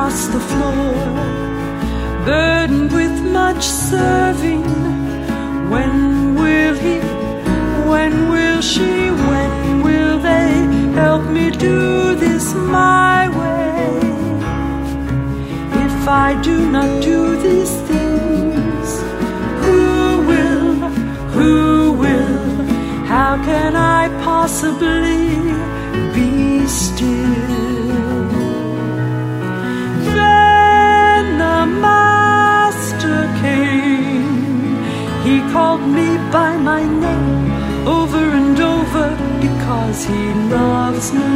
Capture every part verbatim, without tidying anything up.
across the floor, burdened with much serving. When will he, when will she, when will they help me do this my way? If I do not do these things, who will, who will, how can I possibly be still? Then the master came. He called me by my name over and over because he loves me.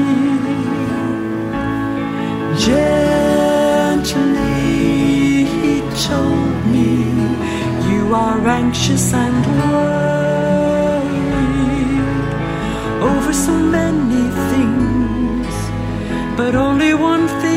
Gently he told me, you are anxious and worried over so many things, but only one thing